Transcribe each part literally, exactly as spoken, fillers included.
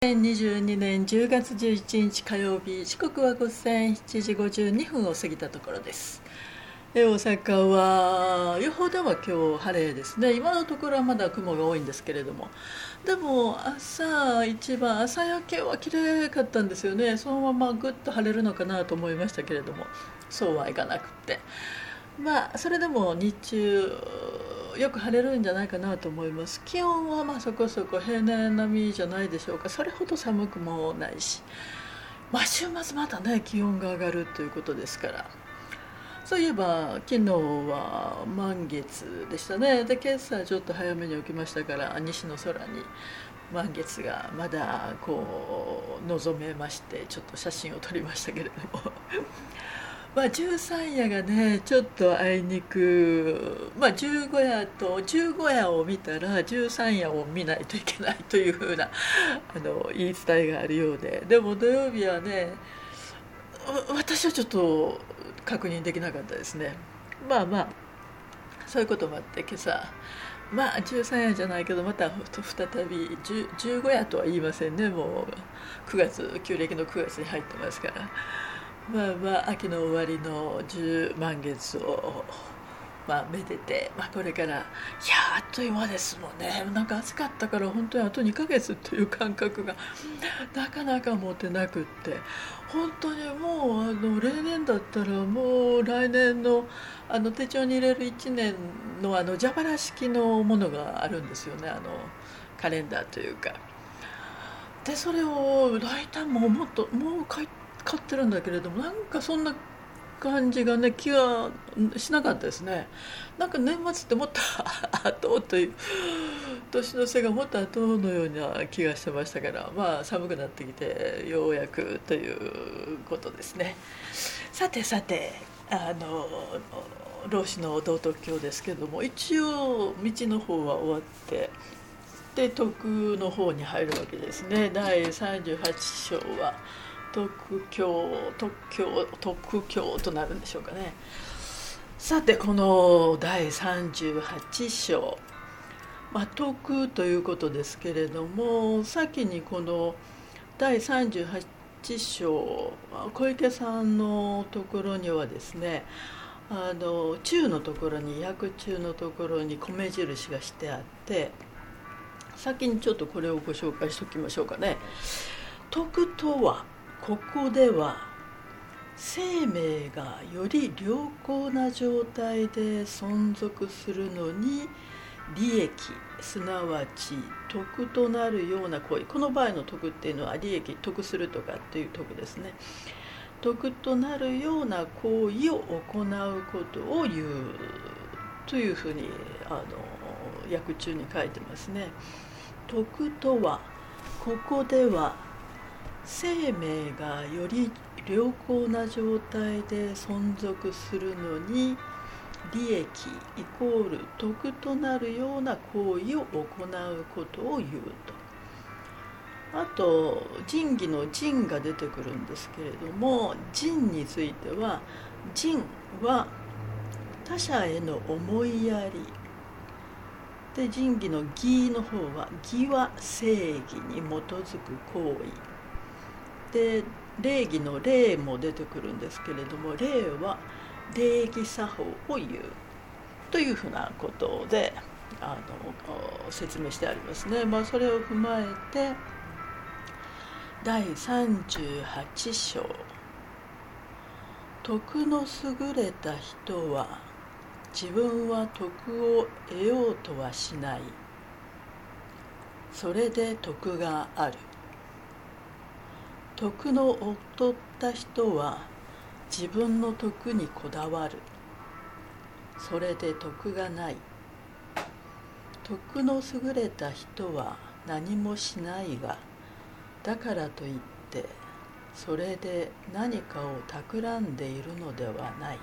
にせんにじゅうにねんじゅうがつじゅういちにち火曜日、時刻は午前しちじごじゅうにふんを過ぎたところです。で大阪は予報では今日晴れですね。今のところはまだ雲が多いんですけれども、でも朝一番朝焼けは綺麗かったんですよね。そのままぐっと晴れるのかなと思いましたけれども、そうはいかなくって、まあそれでも日中よく晴れるんじゃないかなと思います。気温はまあそこそこ平年並みじゃないでしょうか。それほど寒くもないし、まあ週末またね気温が上がるということですから。そういえば昨日は満月でしたね。で今朝ちょっと早めに起きましたから、西の空に満月がまだこう望めまして、ちょっと写真を撮りましたけれどもまあ十三夜がねちょっとあいにく、まあ十五夜と十五夜を見たら十三夜を見ないといけないというふうなあの言い伝えがあるようで、でも土曜日はね私はちょっと確認できなかったですね。まあまあそういうこともあって今朝、まあ十三夜じゃないけどまた再び十五夜とは言いませんね。もうくがつ、旧暦のくがつに入ってますから、まあまあ秋の終わりの十満月をまあめでて、まあ、これからいやあっという間ですもんね。なんか暑かったから本当にあとにかげつという感覚がなかなか持てなくって、本当にもうあの例年だったらもう来年のあの手帳に入れるいちねんのあの蛇腹式のものがあるんですよね。あのカレンダーというかで、それを大体もうもっともう買い買ってるんだけれども、なんかそんな感じがね気はしなかったですね。なんか年末ってもっと後という年の瀬がもっと後のような気がしてましたから、まあ寒くなってきてようやくということですね。さてさて、あの老子の道徳経ですけども、一応道の方は終わって、で徳の方に入るわけですね。だいさんじゅうはち章は徳教徳教徳教となるんでしょうかね。さてこのだいさんじゅうはち章、まあ、徳ということですけれども、先にこのだいさんじゅうはち章、小池さんのところにはですね、あの中のところに訳中のところに米印がしてあって、先にちょっとこれをご紹介しておきましょうかね。徳とは、ここでは生命がより良好な状態で存続するのに利益、すなわち得となるような行為、この場合の得っていうのは利益、得するとかっていう得ですね。得となるような行為を行うことを言うというふうにあの訳中に書いてますね。徳とは、ここでは生命がより良好な状態で存続するのに利益イコール得となるような行為を行うことを言うと。あと仁義の仁が出てくるんですけれども、仁については、仁は他者への思いやりで、仁義の義の方は、義は正義に基づく行為で、礼儀の礼も出てくるんですけれども、礼は礼儀作法を言うというふうなことであの説明してありますね。まあ、それを踏まえてだいさんじゅうはち章、徳の優れた人は自分は徳を得ようとはしない、それで徳がある。徳の劣った人は自分の徳にこだわる、それで徳がない。徳の優れた人は何もしないが、だからといってそれで何かを企んでいるのではない。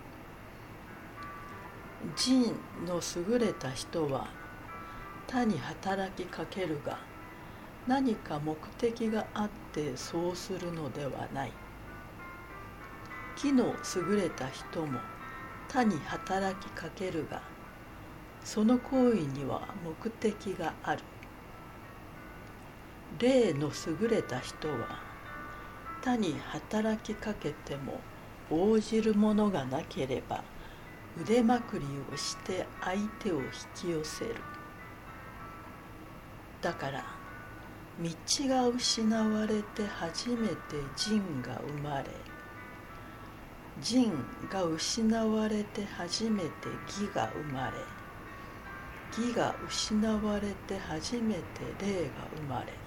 仁の優れた人は他に働きかけるが、何か目的があってそうするのではない。義の優れた人も他に働きかけるが、その行為には目的がある。 霊の優れた人は他に働きかけても応じるものがなければ腕まくりをして相手を引き寄せる。だから道が失われて初めて仁が生まれ、仁が失われて初めて義が生まれ、義が失われて初めて霊が生まれる。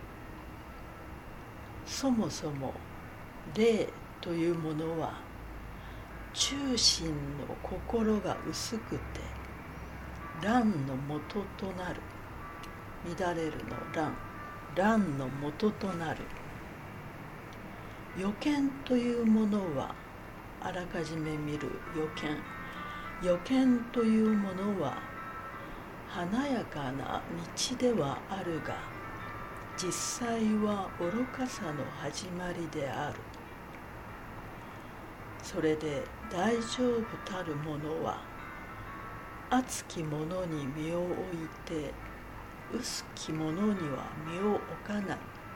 そもそも霊というものは中心の心が薄くて乱の元となる、乱れるの乱、乱の元となる。予見というものはあらかじめ見る予見。予見というものは華やかな道ではあるが、実際は愚かさの始まりである。それで大丈夫たるものは熱きものに身を置いて薄きものには身を置かない。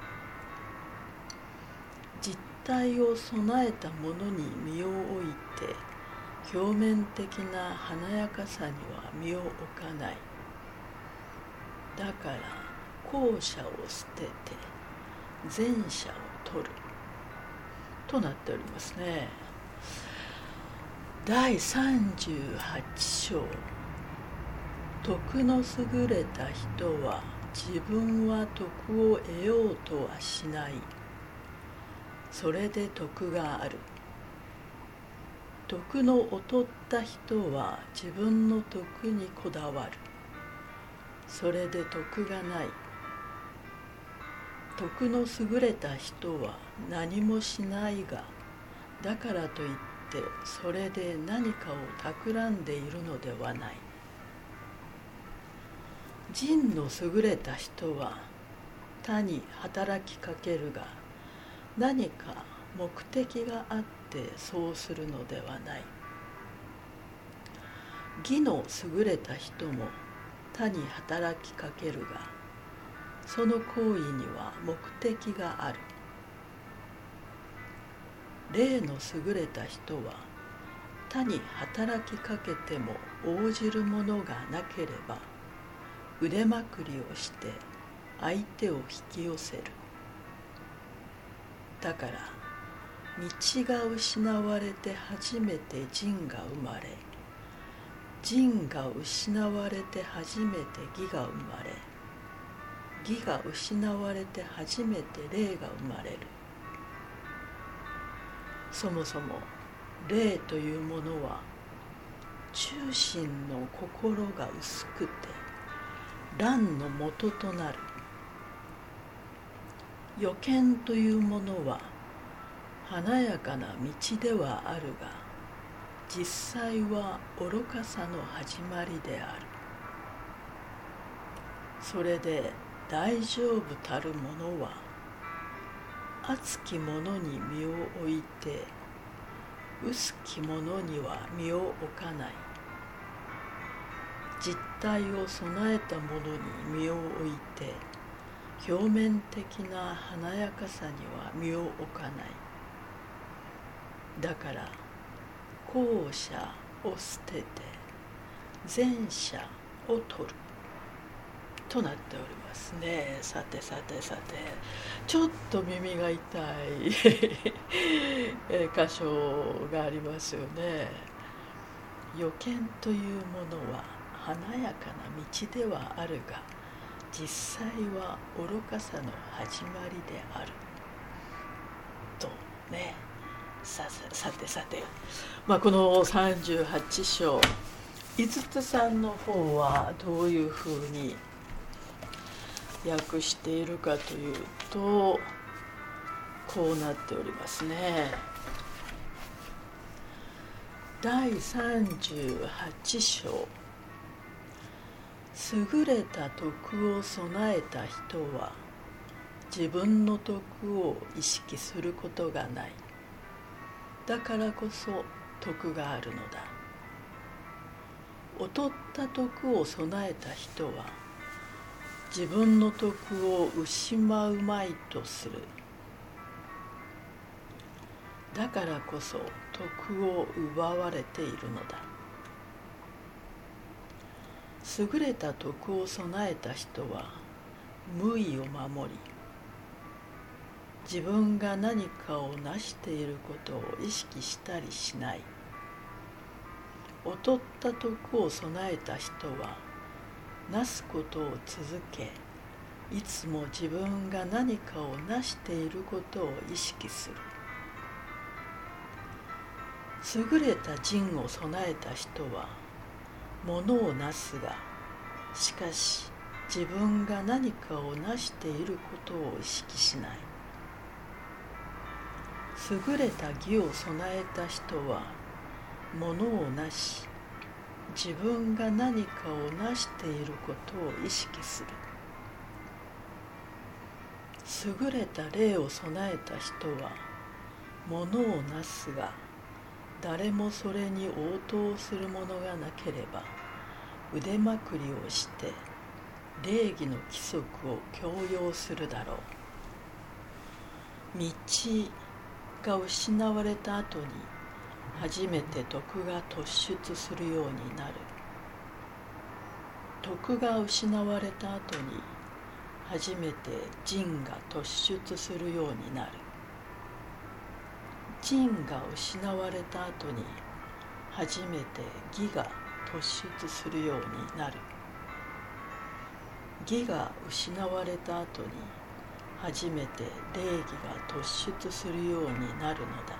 実体を備えたものに身を置いて表面的な華やかさには身を置かない。だから後者を捨てて前者を取るとなっておりますね。だいさんじゅうはち章。徳の優れた人は自分は徳を得ようとはしない。それで徳がある。徳の劣った人は自分の徳にこだわる。それで徳がない。徳の優れた人は何もしないが、だからといってそれで何かを企んでいるのではない。仁の優れた人は他に働きかけるが、何か目的があってそうするのではない。義の優れた人も他に働きかけるが、その行為には目的がある。霊の優れた人は他に働きかけても応じるものがなければ腕まくりをして相手を引き寄せる。だから道が失われて初めて仁が生まれ、仁が失われて初めて義が生まれ、義が失われて初めて霊が生まれる。そもそも霊というものは中心の心が薄くて乱の元となる。予見というものは華やかな道ではあるが、実際は愚かさの始まりである。それで大丈夫たるものは熱きものに身を置いて薄きものには身を置かない。実体を備えたものに身を置いて表面的な華やかさには身を置かない。だから後者を捨てて前者を取るとなっておりますね。さてさてさて、ちょっと耳が痛い箇所がありますよね。予見というものは華やかな道ではあるが、実際は愚かさの始まりであるとね。さ, さてさて、まあ、このさんじゅうはち章、井筒さんの方はどういうふうに訳しているかというと、こうなっておりますね。だいさんじゅうはち章。優れた徳を備えた人は自分の徳を意識することがない。だからこそ徳があるのだ。劣った徳を備えた人は自分の徳を失うまいとする。だからこそ徳を奪われているのだ。優れた徳を備えた人は無為を守り、自分が何かを成していることを意識したりしない。劣った徳を備えた人はなすことを続け、いつも自分が何かを成していることを意識する。優れた仁を備えた人は物をなすが、しかし自分が何かを成していることを意識しない。優れた義を備えた人は物をなし、自分が何かを成していることを意識する。優れた礼を備えた人は物をなすが、誰もそれに応答する者がなければ腕まくりをして礼儀の規則を強要するだろう。道が失われた後に初めて徳が突出するようになる。徳が失われた後に初めて仁が突出するようになる。仁が失われた後に初めて義が突出するようになる。義が失われた後に初めて礼儀が突出するようになるのだ。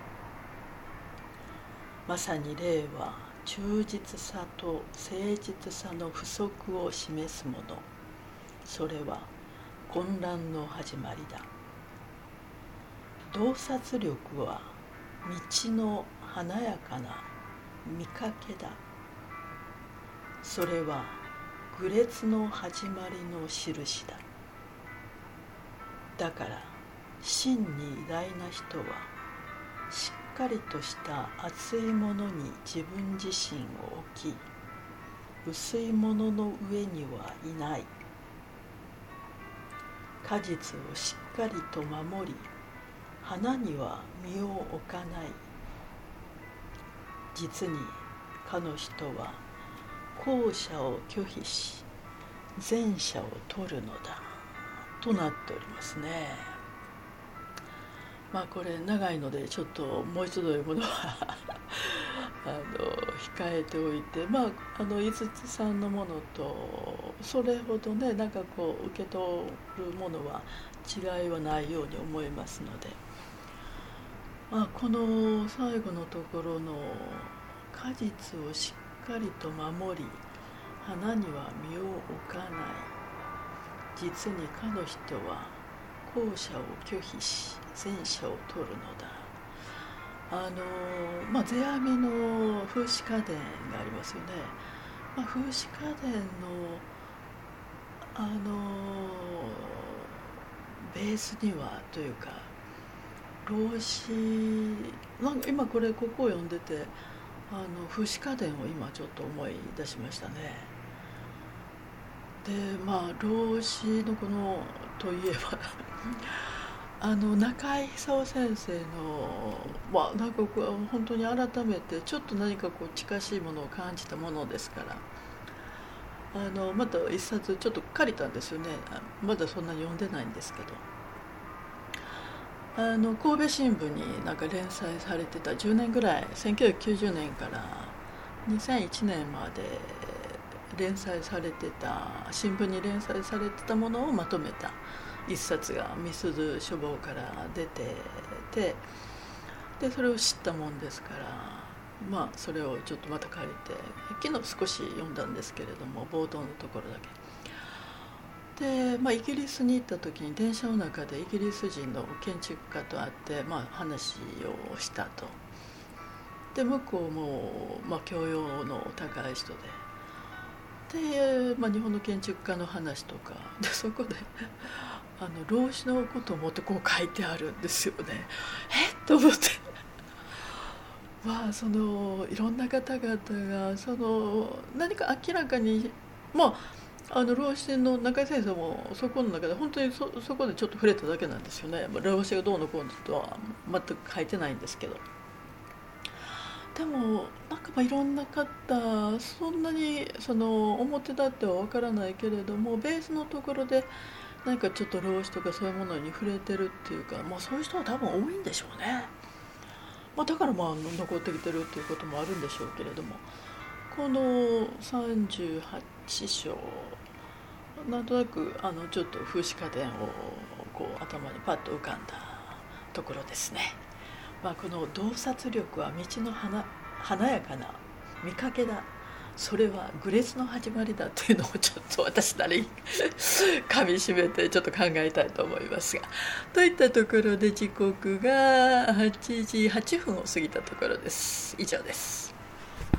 まさに礼は忠実さと誠実さの不足を示すもの。それは混乱の始まりだ。洞察力は道の華やかな見かけだ。それは愚劣の始まりの印だ。だから真に偉大な人はしっかりとした厚いものに自分自身を置き、薄いものの上にはいない。果実をしっかりと守り、花には実を置かない。実にかの人は後者を拒否し前者を取るのだとなっておりますね。まあこれ長いのでちょっともう一度読むのはあの控えておいて、まああの井筒さんのものとそれほどね、なんかこう受け取るものは違いはないように思いますので、まあ、この最後のところの果実をしっかりと守り、花には実を置かない。実にかの人は後者を拒否し前者を取るのだ。あのまあ世阿弥の風刺家伝がありますよね。まあ、風刺家伝のあのベースにはというか、老子なんか今これここを読んでて、あの風刺家伝を今ちょっと思い出しましたね。でまあ老子のこのといえばあの中井久夫先生のまあなんかこう本当に改めてちょっと何かこう近しいものを感じたものですから、あのまた一冊ちょっと借りたんですよね。まだそんなに読んでないんですけど、あの神戸新聞になんか連載されてたじゅうねんぐらい、せんきゅうひゃくきゅうじゅうねんからにせんいちねんまで連載されてた、新聞に連載されてたものをまとめた一冊がみすゞ書房から出てて、でそれを知ったもんですから、まあそれをちょっとまた借りて昨日少し読んだんですけれども、冒頭のところだけで、まあ、イギリスに行った時に電車の中でイギリス人の建築家と会って、まあ、話をしたと。で向こうも、まあ、教養の高い人でで、まあ、日本の建築家の話とかで、そこであの老子のことをもってこう書いてあるんですよね。えっと思ってまあそのいろんな方々がその何か明らかに、まああの老子の中井先生もそこの中で本当に そ, そこでちょっと触れただけなんですよね。老子がどうのこうのとは全く書いてないんですけど、でもなんかまあいろんな方そんなにその表立っては分からないけれども、ベースのところで何かちょっと老子とかそういうものに触れてるっていうか、まあ、そういう人は多分多いんでしょうね。まあ、だからまあ残ってきてるっていうこともあるんでしょうけれども、このさんじゅうはち章なんとなくあのちょっと風刺家電をこう頭にパッと浮かんだところですね。まあ、この洞察力は道の華華やかな見かけだ、それは愚劣の始まりだというのをちょっと私なりに噛みしめてちょっと考えたいと思いますが、といったところで時刻がはちじはっぷんを過ぎたところです。以上です。